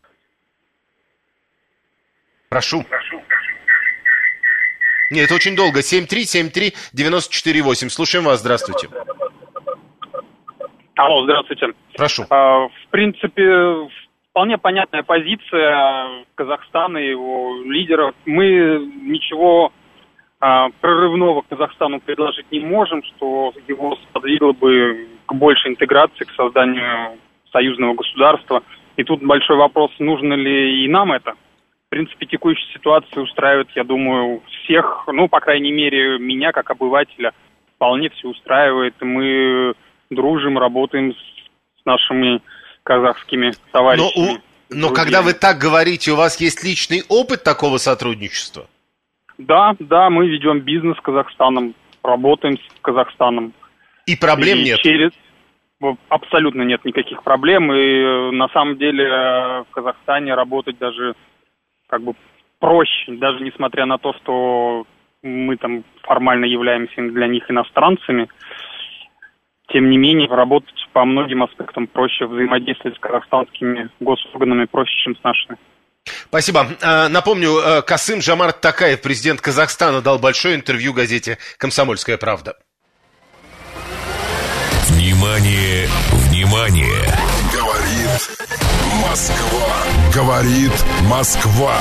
Speaker 2: Прошу. Нет, это очень долго. семь три семь три девять четыре восемь. Слушаем вас. Здравствуйте.
Speaker 10: Алло, здравствуйте.
Speaker 2: Прошу.
Speaker 10: В принципе, вполне понятная позиция Казахстана и его лидеров. Мы ничего прорывного Казахстану предложить не можем, что его сподвигло бы к большей интеграции, к созданию союзного государства. И тут большой вопрос, нужно ли и нам это. В принципе, текущая ситуация устраивает, я думаю, всех, ну, по крайней мере, меня, как обывателя, вполне все устраивает. Мы дружим, работаем с нашими казахскими товарищами.
Speaker 2: Но, но когда вы так говорите, у вас есть личный опыт такого сотрудничества?
Speaker 10: Да, да, мы ведем бизнес с Казахстаном, работаем с Казахстаном.
Speaker 2: И проблем
Speaker 10: и
Speaker 2: нет?
Speaker 10: Через... Абсолютно нет никаких проблем. И на самом деле в Казахстане работать даже... как бы проще, даже несмотря на то, что мы там формально являемся для них иностранцами, тем не менее, работать по многим аспектам проще, взаимодействовать с казахстанскими госорганами проще, чем с нашими.
Speaker 2: Спасибо. Напомню, Касым-Жомарт Токаев, президент Казахстана, дал большое интервью газете «Комсомольская правда».
Speaker 6: Внимание, внимание! Говорит Москва. Говорит Москва.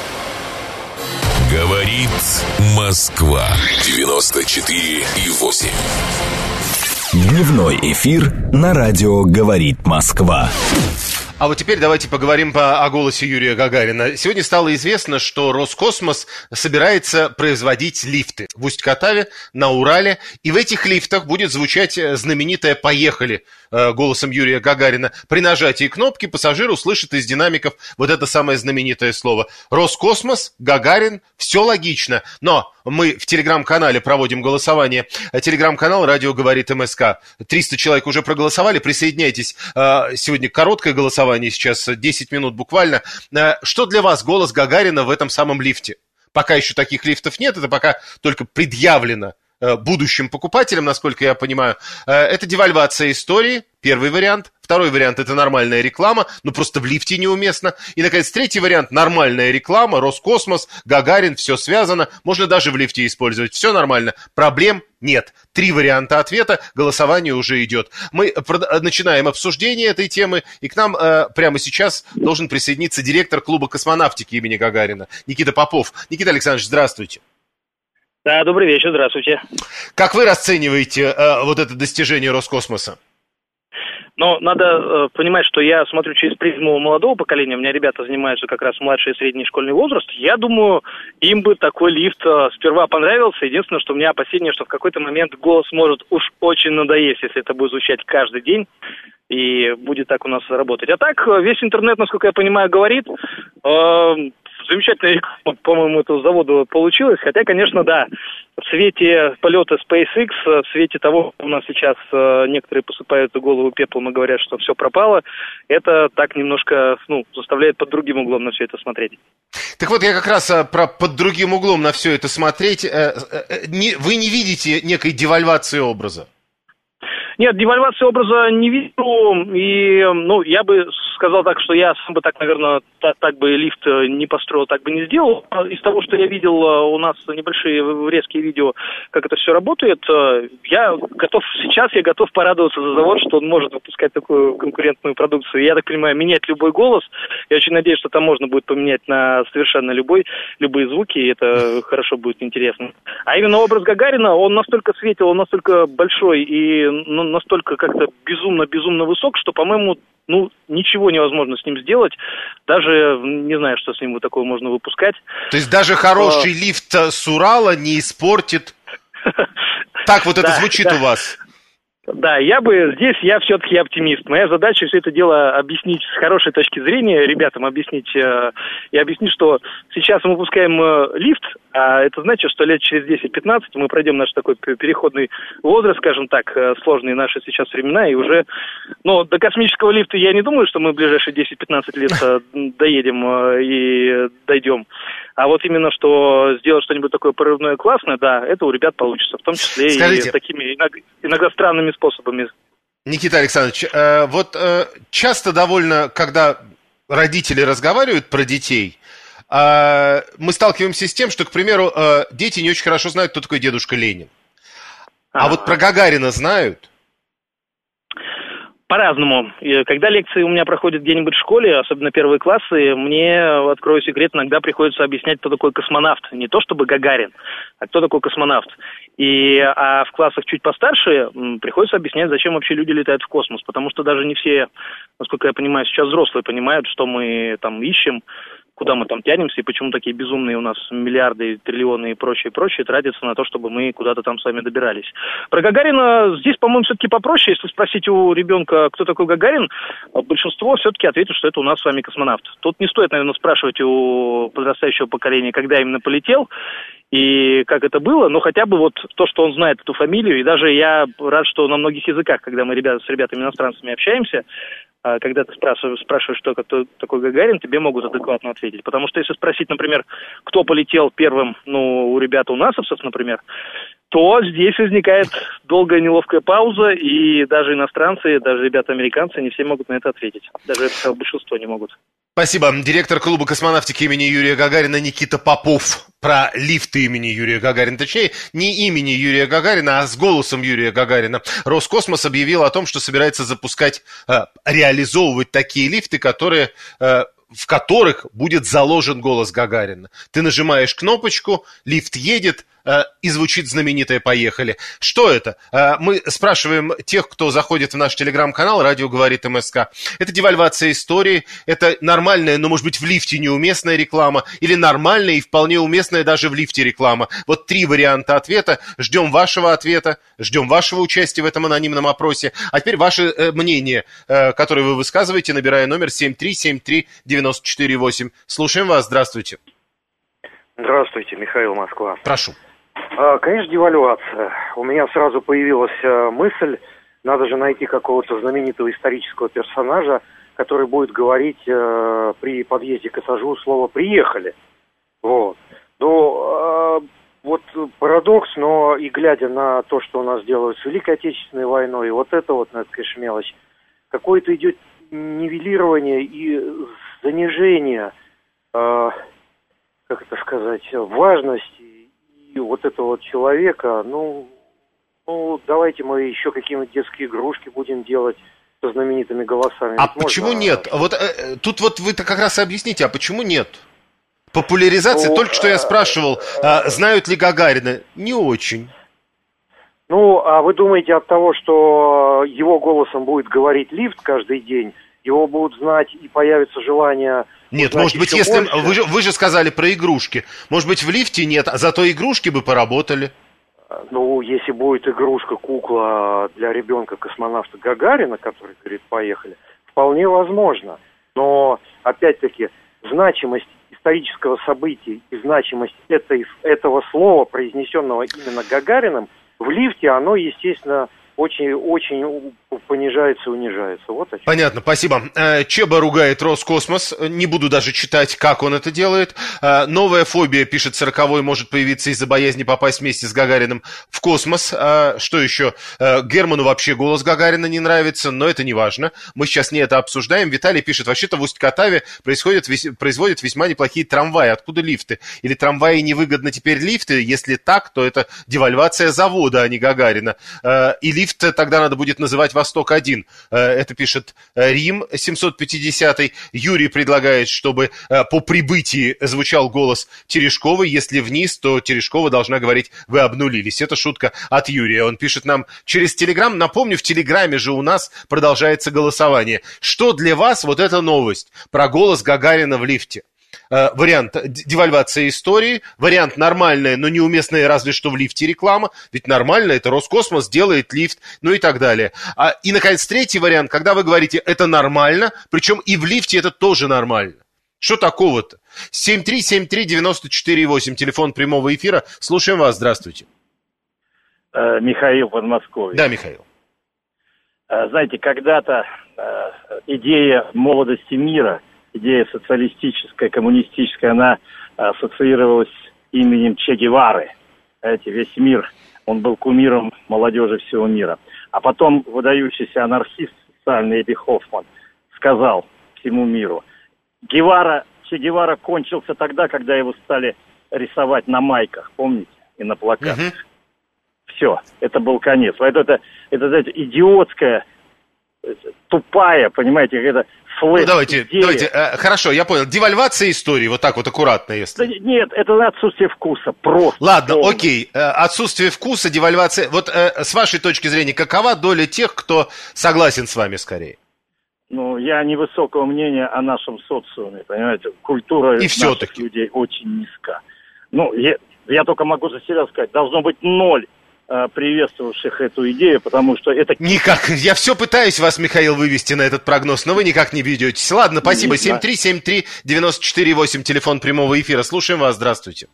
Speaker 6: Говорит Москва. девяносто четыре и восемь.
Speaker 1: Дневной эфир на радио «Говорит Москва».
Speaker 2: А вот теперь давайте поговорим по, о голосе Юрия Гагарина. Сегодня стало известно, что Роскосмос собирается производить лифты в Усть-Катаве, на Урале. И в этих лифтах будет звучать знаменитое «Поехали» голосом Юрия Гагарина. При нажатии кнопки пассажир услышит из динамиков вот это самое знаменитое слово. Роскосмос, Гагарин, все логично. Но мы в телеграм-канале проводим голосование. Телеграм-канал «Радио говорит МСК». триста человек уже проголосовали. Присоединяйтесь. Сегодня короткое голосование, сейчас десять минут буквально. Что для вас голос Гагарина в этом самом лифте? Пока еще таких лифтов нет, это пока только предъявлено будущим покупателям, насколько я понимаю. Это девальвация истории, первый вариант. Второй вариант – это нормальная реклама, но просто в лифте неуместно. И, наконец, третий вариант – нормальная реклама, Роскосмос, Гагарин, все связано. Можно даже в лифте использовать, все нормально. Проблем нет. Три варианта ответа, голосование уже идет. Мы начинаем обсуждение этой темы, и к нам э, прямо сейчас должен присоединиться директор клуба космонавтики имени Гагарина Никита Попов. Никита Александрович, здравствуйте.
Speaker 11: Да, добрый вечер, здравствуйте.
Speaker 2: Как вы расцениваете э, вот это достижение Роскосмоса?
Speaker 11: Но надо э, понимать, что я смотрю через призму молодого поколения. У меня ребята занимаются как раз младший и средний школьный возраст. Я думаю, им бы такой лифт э, сперва понравился. Единственное, что у меня опасение, что в какой-то момент голос может уж очень надоесть, если это будет звучать каждый день. И будет так у нас работать. А так, весь интернет, насколько я понимаю, говорит... Э, Замечательная реклама, по-моему, этого завода получилась. Хотя, конечно, да, в свете полета SpaceX, в свете того, что у нас сейчас э, некоторые посыпают голову пеплом и говорят, что все пропало, это так немножко, ну, заставляет под другим углом на все это смотреть.
Speaker 2: Так вот, я как раз а, про под другим углом на все это смотреть. Э, э, не, вы не видите некой девальвации образа?
Speaker 11: Нет, девальвации образа не вижу, и, ну, я бы сказал так, что я сам бы так, наверное, так, так бы лифт не построил, так бы не сделал. Из того, что я видел, у нас небольшие резкие видео, как это все работает, я готов, сейчас я готов порадоваться за завод, что он может выпускать такую конкурентную продукцию. Я так понимаю, менять любой голос, я очень надеюсь, что там можно будет поменять на совершенно любой, любые звуки, и это хорошо будет интересно. А именно образ Гагарина, он настолько светил, он настолько большой и ну, настолько как-то безумно-безумно высок, что, по-моему, ну, ничего невозможно с ним сделать. Даже не знаю, что с ним вот такое можно выпускать.
Speaker 2: То есть даже хороший а... лифт с Урала не испортит? Так вот это звучит у вас.
Speaker 11: Да, я бы здесь, я все-таки оптимист. Моя задача все это дело объяснить с хорошей точки зрения, ребятам объяснить э, и объяснить, что сейчас мы выпускаем э, лифт, а это значит, что лет через десять-пятнадцать мы пройдем наш такой переходный возраст, скажем так, э, сложные наши сейчас времена, и уже, ну, до космического лифта я не думаю, что мы в ближайшие десять-пятнадцать лет э, доедем э, и дойдем. А вот именно, что сделать что-нибудь такое прорывное классное, да, это у ребят получится, в том числе Скажите, и такими иногда, иногда странными способами.
Speaker 2: Никита Александрович, э, вот э, часто довольно, когда родители разговаривают про детей, э, мы сталкиваемся с тем, что, к примеру, э, дети не очень хорошо знают, кто такой дедушка Ленин. А, а вот про Гагарина знают?
Speaker 11: По-разному. Когда лекции у меня проходят где-нибудь в школе, особенно первые классы, мне, открою секрет, иногда приходится объяснять, кто такой космонавт. Не то чтобы Гагарин, а кто такой космонавт. И, а в классах чуть постарше приходится объяснять, зачем вообще люди летают в космос. Потому что даже не все, насколько я понимаю, сейчас взрослые понимают, что мы там ищем, куда мы там тянемся, и почему такие безумные у нас миллиарды, триллионы и прочее, прочее тратятся на то, чтобы мы куда-то там с вами добирались. Про Гагарина здесь, по-моему, все-таки попроще. Если спросить у ребенка, кто такой Гагарин, большинство все-таки ответит, что это у нас с вами космонавт. Тут не стоит, наверное, спрашивать у подрастающего поколения, когда именно полетел и как это было, но хотя бы вот то, что он знает эту фамилию, и даже я рад, что на многих языках, когда мы ребята, с ребятами-иностранцами общаемся, когда ты спрашиваешь, спрашиваешь, что такой Гагарин, тебе могут адекватно ответить. Потому что если спросить, например, кто полетел первым, ну, у ребят, у насовцев, например, то здесь возникает долгая неловкая пауза, и даже иностранцы, даже ребята-американцы не все могут на это ответить. Даже это большинство не могут.
Speaker 2: Спасибо. Директор клуба космонавтики имени Юрия Гагарина Никита Попов. Про лифты имени Юрия Гагарина. Точнее, не имени Юрия Гагарина, а с голосом Юрия Гагарина. Роскосмос объявил о том, что собирается запускать, э, реализовывать такие лифты, которые... Э, в которых будет заложен голос Гагарина. Ты нажимаешь кнопочку, лифт едет, э, и звучит знаменитое «Поехали». Что это? Э, мы спрашиваем тех, кто заходит в наш телеграм-канал «Радио говорит МСК». Это девальвация истории, это нормальная, но, может быть, в лифте неуместная реклама, или нормальная и вполне уместная даже в лифте реклама. Вот три варианта ответа. Ждем вашего ответа, ждем вашего участия в этом анонимном опросе. А теперь ваше э, мнение, э, которое вы высказываете, набирая номер семь три семь три девяносто четыре восемь. Слушаем вас. Здравствуйте.
Speaker 12: Здравствуйте, Михаил, Москва.
Speaker 2: Прошу.
Speaker 12: А, конечно, девальвация. У меня сразу появилась а, мысль, надо же найти какого-то знаменитого исторического персонажа, который будет говорить а, при подъезде к этажу слово «приехали». Вот. Но а, вот парадокс, но и глядя на то, что у нас делают с Великой Отечественной войной, вот это вот, ну, это, конечно, мелочь, какое-то идет нивелирование и занижение, э, как это сказать, важности и вот этого вот человека. Ну, ну, давайте мы еще какие-нибудь детские игрушки будем делать со знаменитыми голосами.
Speaker 2: А
Speaker 12: Ведь
Speaker 2: почему
Speaker 12: можно...
Speaker 2: нет? Вот э, тут вот вы-то как раз объясните, а почему нет? Популяризация, ну, только что я спрашивал, а, знают ли Гагарина? Не очень.
Speaker 12: Ну, а вы думаете, от того, что его голосом будет говорить лифт каждый день, его будут знать и появится желание...
Speaker 2: Нет, может быть, если... Вы же, вы же сказали про игрушки. Может быть, в лифте нет, а зато игрушки бы поработали.
Speaker 12: Ну, если будет игрушка, кукла для ребенка-космонавта Гагарина, который говорит, поехали, вполне возможно. Но, опять-таки, значимость исторического события и значимость этой, этого слова, произнесенного именно Гагариным, в лифте, оно, естественно, очень-очень понижается и унижается. Вот о чем.
Speaker 2: Понятно, спасибо. Чеба ругает Роскосмос. Не буду даже читать, как он это делает. Новая фобия, пишет сороковой, может появиться из-за боязни попасть вместе с Гагариным в космос. Что еще? Герману вообще голос Гагарина не нравится, но это не важно. Мы сейчас не это обсуждаем. Виталий пишет, вообще-то в Усть-Катаве происходят, производят весьма неплохие трамваи. Откуда лифты? Или трамваи невыгодно теперь лифты? Если так, то это девальвация завода, а не Гагарина. И лифт тогда надо будет называть Восток один. Это пишет Рим семьсот пятидесятый. Юрий предлагает, чтобы по прибытии звучал голос Терешковой. Если вниз, то Терешкова должна говорить «Вы обнулились». Это шутка от Юрия. Он пишет нам через Телеграм. Напомню, в Телеграме же у нас продолжается голосование. Что для вас вот эта новость про голос Гагарина в лифте? Э, вариант девальвация истории, вариант нормальная, но неуместная разве что в лифте реклама, ведь нормально, это Роскосмос делает лифт, ну и так далее. А, и, наконец, третий вариант, когда вы говорите «это нормально», причем и в лифте это тоже нормально. Что такого-то? семь три семь три девять четыре восемь, телефон прямого эфира. Слушаем вас, здравствуйте.
Speaker 13: Э, Михаил, Подмосковье.
Speaker 2: Да, Михаил.
Speaker 13: Э, знаете, когда-то э, идея молодости мира, идея социалистическая, коммунистическая, она ассоциировалась с именем Че Гевары. Знаете, весь мир, он был кумиром молодежи всего мира. А потом выдающийся анархист социальный Эбби Хоффман сказал всему миру, Гевара, Че Гевара кончился тогда, когда его стали рисовать на майках, помните, и на плакатах. Угу. Все, это был конец. Это, это, это знаете, идиотская, тупая, понимаете, это флэш. Ну,
Speaker 2: давайте, идея. давайте, э, хорошо, я понял. Девальвация истории, вот так вот аккуратно, если.
Speaker 13: Да, нет, это отсутствие вкуса, просто.
Speaker 2: Ладно, полный. Окей, э, отсутствие вкуса, девальвация. Вот э, с вашей точки зрения, какова доля тех, кто согласен с вами скорее?
Speaker 13: Ну, я невысокого мнения о нашем социуме, понимаете, культура
Speaker 2: и
Speaker 13: наших людей очень низка. Ну, я, я только могу за себя сказать, должно быть ноль приветствовавших эту идею, потому что это...
Speaker 2: Никак. Я все пытаюсь вас, Михаил, вывести на этот прогноз, но вы никак не ведетесь. Ладно, спасибо. семь три семь три девять четыре восемь, телефон прямого эфира. Слушаем вас. Здравствуйте.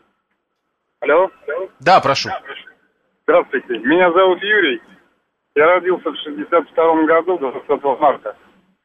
Speaker 14: Алло?
Speaker 2: Да, прошу.
Speaker 14: Здравствуйте. Меня зовут Юрий. Я родился в шестьдесят втором году, двадцатого марта.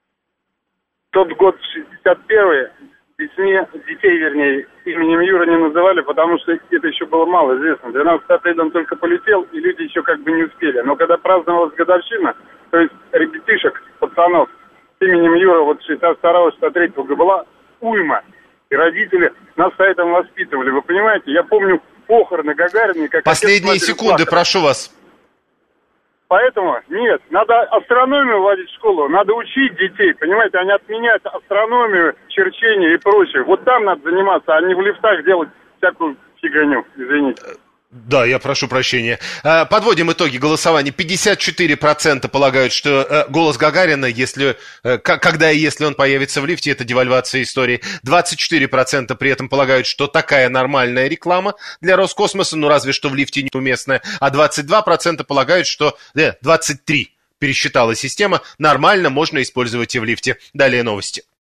Speaker 14: Тот год, шестьдесят первый, детьми, детей, вернее, именем Юра не называли, потому что это еще было мало известно. двенадцатый апреля он только полетел, и люди еще как бы не успели. Но когда праздновалась годовщина, то есть ребятишек, пацанов, с именем Юра, вот шестьдесят второго шестьдесят третьего была уйма. И родители нас на этом воспитывали. Вы понимаете, я помню похороны Гагарина. Как
Speaker 2: Последние секунды, плакали. Прошу вас.
Speaker 14: Поэтому, нет, надо астрономию вводить в школу, надо учить детей, понимаете, они отменяют астрономию, черчение и прочее. Вот там надо заниматься, а не в лифтах делать всякую фигню, извините.
Speaker 2: Да, я прошу прощения. Подводим итоги голосования. пятьдесят четыре процента полагают, что голос Гагарина, если, когда и если он появится в лифте, это девальвация истории. двадцать четыре процента при этом полагают, что такая нормальная реклама для Роскосмоса, ну разве что в лифте неуместная. А двадцать два процента полагают, что... Э, двадцать три пересчитала система, нормально можно использовать и в лифте. Далее новости.